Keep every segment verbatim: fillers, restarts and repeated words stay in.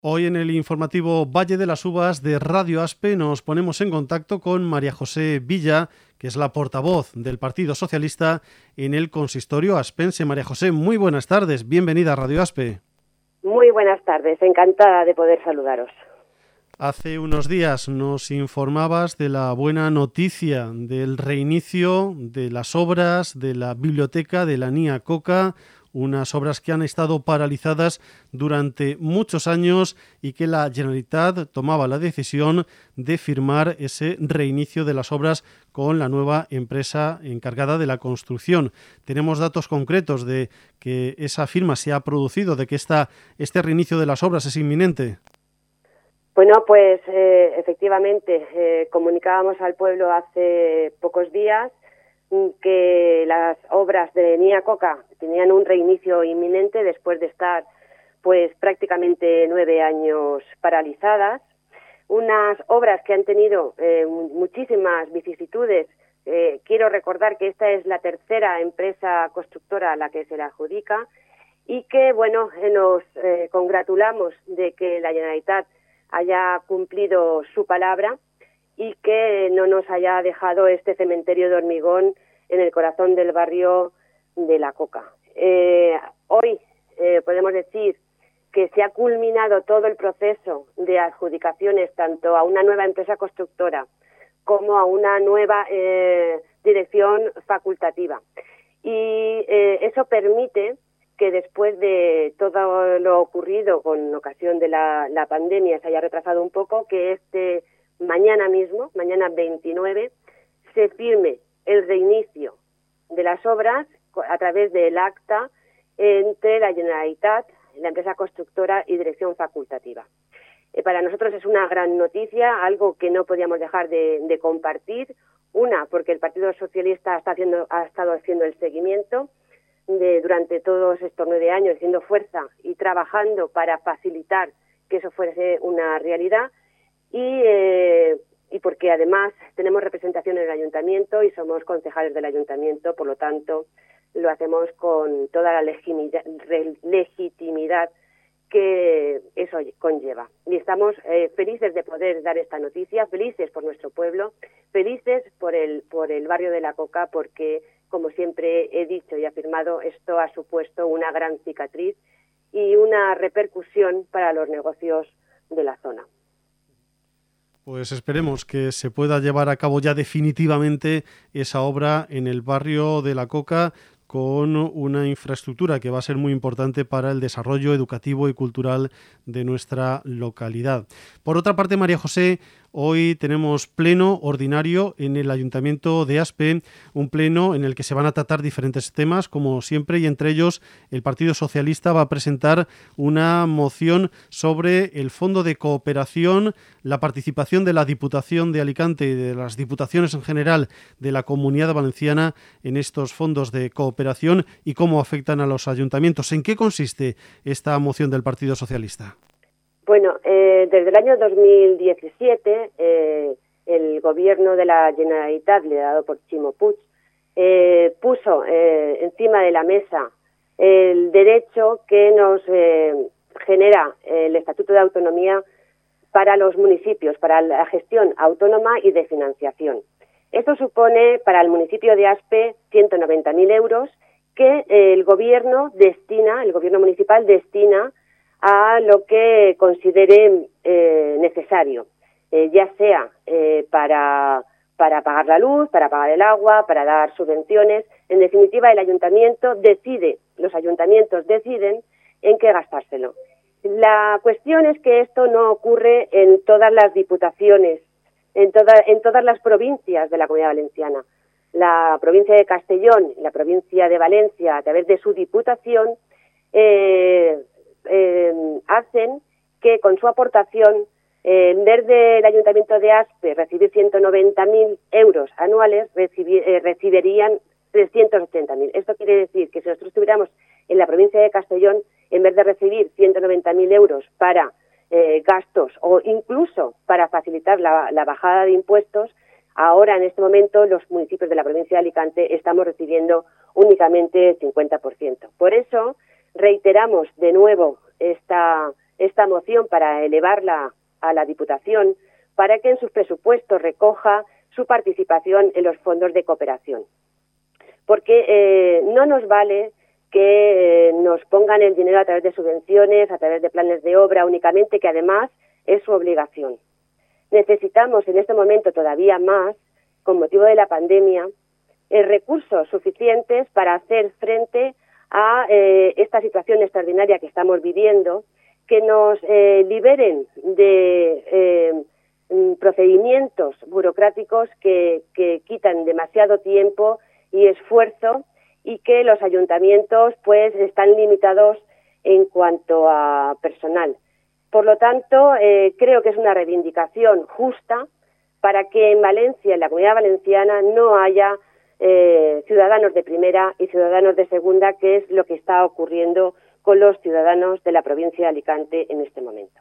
Hoy en el informativo Valle de las Uvas de Radio Aspe nos ponemos en contacto con María José Villa, que es la portavoz del Partido Socialista en el consistorio aspense. María José, muy buenas tardes, bienvenida a Radio Aspe. Muy buenas tardes, encantada de poder saludaros. Hace unos días nos informabas de la buena noticia del reinicio de las obras de la biblioteca de la Nia Coca, unas obras que han estado paralizadas durante muchos años y que la Generalitat tomaba la decisión de firmar ese reinicio de las obras con la nueva empresa encargada de la construcción. Tenemos datos concretos de que esa firma se ha producido, de que esta, este reinicio de las obras es inminente. Bueno, pues eh, efectivamente eh, comunicábamos al pueblo hace pocos días que las obras de Nia Coca tenían un reinicio inminente después de estar pues prácticamente nueve años paralizadas. Unas obras que han tenido eh, muchísimas vicisitudes. Eh, quiero recordar que esta es la tercera empresa constructora a la que se la adjudica y que, bueno, eh, nos eh, congratulamos de que la Generalitat haya cumplido su palabra y que no nos haya dejado este cementerio de hormigón en el corazón del barrio de La Coca. Eh, hoy eh, podemos decir que se ha culminado todo el proceso de adjudicaciones tanto a una nueva empresa constructora como a una nueva eh, dirección facultativa. Y eh, eso permite que después de todo lo ocurrido con ocasión de la, la pandemia se haya retrasado un poco, que este mañana mismo, mañana veintinueve, se firme el reinicio de las obras a través del acta entre la Generalitat, la empresa constructora y dirección facultativa. Eh, para nosotros es una gran noticia, algo que no podíamos dejar de, de compartir. Una, porque el Partido Socialista está haciendo, ha estado haciendo el seguimiento de, durante todos estos nueve años, haciendo fuerza y trabajando para facilitar que eso fuese una realidad. Y, eh, y porque además tenemos representación en el ayuntamiento y somos concejales del ayuntamiento, por lo tanto lo hacemos con toda la legitimidad, legitimidad que eso conlleva. Y estamos eh, felices de poder dar esta noticia, felices por nuestro pueblo, felices por el, por el barrio de La Coca, porque, como siempre he dicho y afirmado, esto ha supuesto una gran cicatriz y una repercusión para los negocios de la zona. Pues esperemos que se pueda llevar a cabo ya definitivamente esa obra en el barrio de La Coca, con una infraestructura que va a ser muy importante para el desarrollo educativo y cultural de nuestra localidad. Por otra parte, María José, hoy tenemos pleno ordinario en el Ayuntamiento de Aspe, un pleno en el que se van a tratar diferentes temas, como siempre, y entre ellos el Partido Socialista va a presentar una moción sobre el Fondo de Cooperación, la participación de la Diputación de Alicante y de las diputaciones en general de la Comunidad Valenciana en estos fondos de cooperación y cómo afectan a los ayuntamientos. ¿En qué consiste esta moción del Partido Socialista? Bueno, eh, desde el año dos mil diecisiete, eh, el gobierno de la Generalitat, liderado por Ximo Puig, eh, puso eh, encima de la mesa el derecho que nos eh, genera el Estatuto de Autonomía para los municipios, para la gestión autónoma y de financiación. Esto supone para el municipio de Aspe ciento noventa mil euros que el gobierno destina, el gobierno municipal destina a lo que considere eh, necesario, eh, ya sea eh, para, para pagar la luz, para pagar el agua, para dar subvenciones. En definitiva, el ayuntamiento decide, los ayuntamientos deciden en qué gastárselo. La cuestión es que esto no ocurre en todas las diputaciones, en, toda, en todas las provincias de la Comunidad Valenciana. La provincia de Castellón y la provincia de Valencia, a través de su diputación, eh, eh, hacen que con su aportación, eh, en vez del Ayuntamiento de Aspe recibir ciento noventa mil euros anuales, recibir, eh, recibirían trescientos ochenta mil. Esto quiere decir que si nosotros estuviéramos en la provincia de Castellón, en vez de recibir ciento noventa mil euros para eh, gastos o incluso para facilitar la, la bajada de impuestos, ahora en este momento los municipios de la provincia de Alicante estamos recibiendo únicamente el cincuenta por ciento. Por eso reiteramos de nuevo esta, esta moción para elevarla a la Diputación para que en sus presupuestos recoja su participación en los fondos de cooperación. Porque eh, no nos vale que eh, nos pongan el dinero a través de subvenciones, a través de planes de obra únicamente, que además es su obligación. Necesitamos en este momento todavía más, con motivo de la pandemia, eh, recursos suficientes para hacer frente a eh, esta situación extraordinaria que estamos viviendo, que nos eh, liberen de eh, procedimientos burocráticos que, que quitan demasiado tiempo y esfuerzo, y que los ayuntamientos pues están limitados en cuanto a personal. Por lo tanto, eh, creo que es una reivindicación justa para que en Valencia, en la Comunidad Valenciana, no haya eh, ciudadanos de primera y ciudadanos de segunda, que es lo que está ocurriendo con los ciudadanos de la provincia de Alicante en este momento.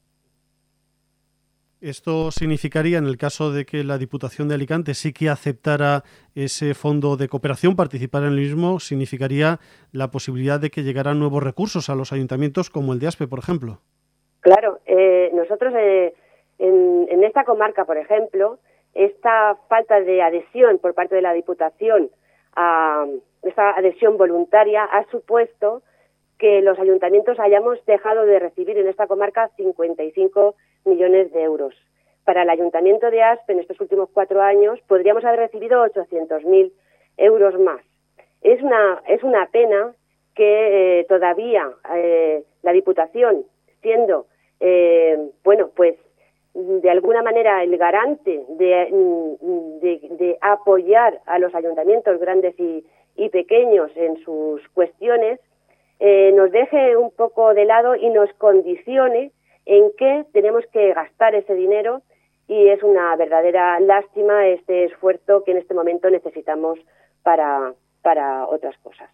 Esto significaría, en el caso de que la Diputación de Alicante sí que aceptara ese fondo de cooperación, participar en el mismo, significaría la posibilidad de que llegaran nuevos recursos a los ayuntamientos, como el de Aspe, por ejemplo. Claro, eh, nosotros eh, en, en esta comarca, por ejemplo, esta falta de adhesión por parte de la Diputación, a esta adhesión voluntaria, ha supuesto que los ayuntamientos hayamos dejado de recibir en esta comarca cincuenta y cinco millones de euros. Para el Ayuntamiento de Aspe, en estos últimos cuatro años, podríamos haber recibido ochocientos mil euros más. Es una, es una pena que eh, todavía eh, la Diputación, siendo, eh, bueno, pues de alguna manera el garante de, de, de apoyar a los ayuntamientos grandes y, y pequeños en sus cuestiones, eh, nos deje un poco de lado y nos condicione en qué tenemos que gastar ese dinero, y es una verdadera lástima este esfuerzo que en este momento necesitamos para, para otras cosas.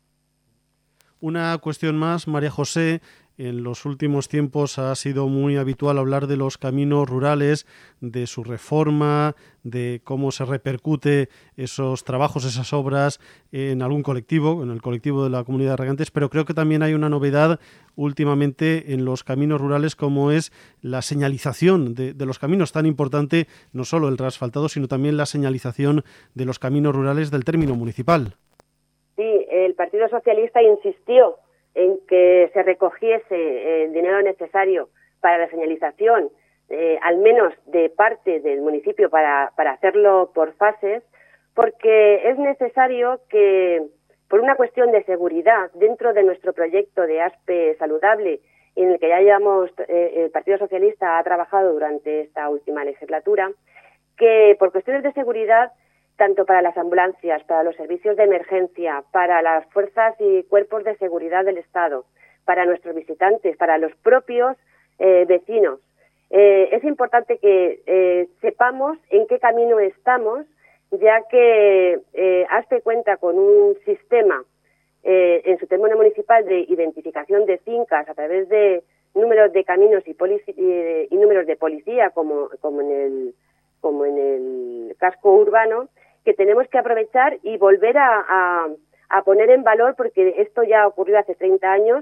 Una cuestión más, María José. En los últimos tiempos ha sido muy habitual hablar de los caminos rurales, de su reforma, de cómo se repercute esos trabajos, esas obras en algún colectivo, en el colectivo de la Comunidad de Regantes, pero creo que también hay una novedad últimamente en los caminos rurales, como es la señalización de, de los caminos, tan importante no solo el reasfaltado, sino también la señalización de los caminos rurales del término municipal. Sí, el Partido Socialista insistió en que se recogiese el dinero necesario para la señalización, eh, al menos de parte del municipio, para, para hacerlo por fases, porque es necesario que, por una cuestión de seguridad, dentro de nuestro proyecto de Aspe Saludable, en el que ya llevamos, eh, el Partido Socialista ha trabajado durante esta última legislatura, que por cuestiones de seguridad, tanto para las ambulancias, para los servicios de emergencia, para las fuerzas y cuerpos de seguridad del Estado, para nuestros visitantes, para los propios eh, vecinos. Eh, es importante que eh, sepamos en qué camino estamos, ya que eh, Aspe cuenta con un sistema eh, en su término municipal de identificación de fincas a través de números de caminos y, polici- y, y números de policía, como, como en el como en el casco urbano, que tenemos que aprovechar y volver a, a, a poner en valor, porque esto ya ocurrió hace treinta años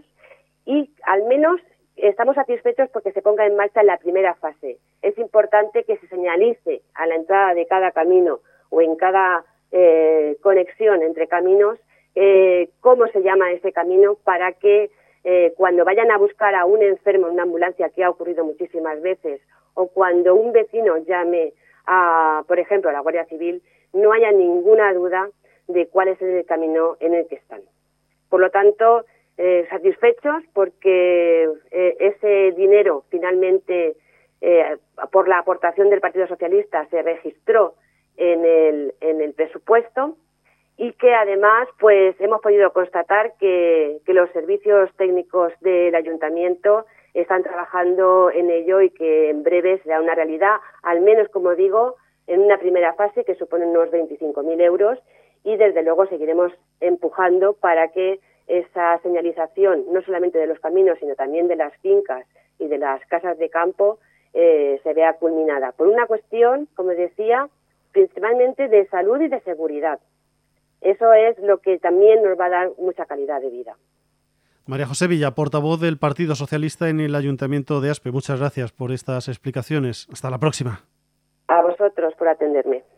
y al menos estamos satisfechos porque se ponga en marcha en la primera fase. Es importante que se señalice a la entrada de cada camino o en cada eh, conexión entre caminos eh, cómo se llama ese camino, para que eh, cuando vayan a buscar a un enfermo en una ambulancia, que ha ocurrido muchísimas veces, o cuando un vecino llame a, por ejemplo, a la Guardia Civil, no haya ninguna duda de cuál es el camino en el que están. Por lo tanto, eh, satisfechos porque eh, ese dinero finalmente, eh, por la aportación del Partido Socialista, se registró en el, en el presupuesto, y que además pues hemos podido constatar que, que los servicios técnicos del Ayuntamiento están trabajando en ello y que en breve será una realidad, al menos, como digo, en una primera fase que supone unos veinticinco mil euros, y desde luego seguiremos empujando para que esa señalización, no solamente de los caminos, sino también de las fincas y de las casas de campo, eh, se vea culminada. Por una cuestión, como decía, principalmente de salud y de seguridad. Eso es lo que también nos va a dar mucha calidad de vida. María José Villa, portavoz del Partido Socialista en el Ayuntamiento de Aspe, muchas gracias por estas explicaciones. Hasta la próxima. A vosotros por atenderme.